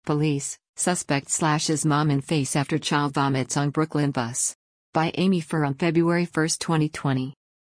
Police, suspect slashes mom in face after child vomits on Brooklyn bus. By Amy Furr on February 1, 2020.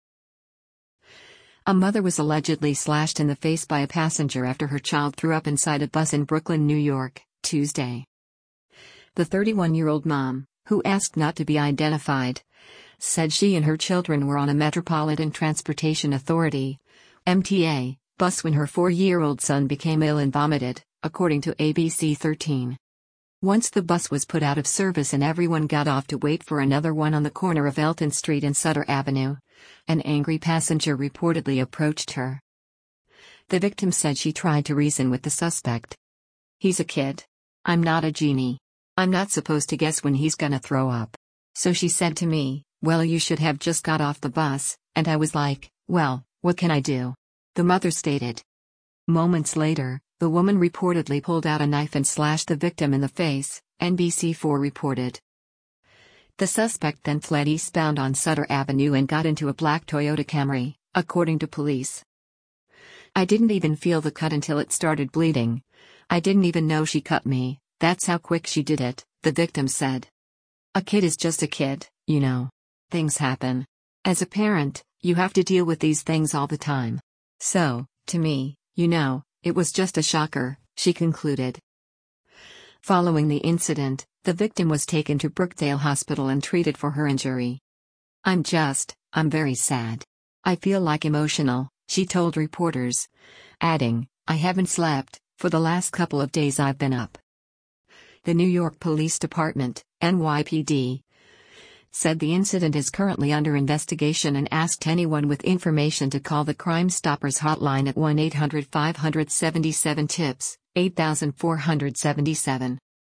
A mother was allegedly slashed in the face by a passenger after her child threw up inside a bus in Brooklyn, New York, Tuesday. The 31-year-old mom, who asked not to be identified, said she and her children were on a Metropolitan Transportation Authority (MTA) bus when her 4-year-old son became ill and vomited, according to ABC 13. Once the bus was put out of service and everyone got off to wait for another one on the corner of Elton Street and Sutter Avenue, an angry passenger reportedly approached her. The victim said she tried to reason with the suspect. "He's a kid. I'm not a genie. I'm not supposed to guess when he's gonna throw up. So she said to me, 'Well, you should have just got off the bus,' and I was like, 'Well, what can I do?'" the mother stated. Moments later, the woman reportedly pulled out a knife and slashed the victim in the face, NBC4 reported. The suspect then fled eastbound on Sutter Avenue and got into a black Toyota Camry, according to police. "I didn't even feel the cut until it started bleeding. I didn't even know she cut me, that's how quick she did it," the victim said. "A kid is just a kid, you know. Things happen. As a parent, you have to deal with these things all the time. So, to me, it was just a shocker," she concluded. Following the incident, the victim was taken to Brookdale Hospital and treated for her injury. I'm very sad. I feel like emotional," she told reporters, adding, "I haven't slept for the last couple of days I've been up." The New York Police Department, NYPD, said the incident is currently under investigation and asked anyone with information to call the Crime Stoppers hotline at 1-800-577-TIPS, 8477.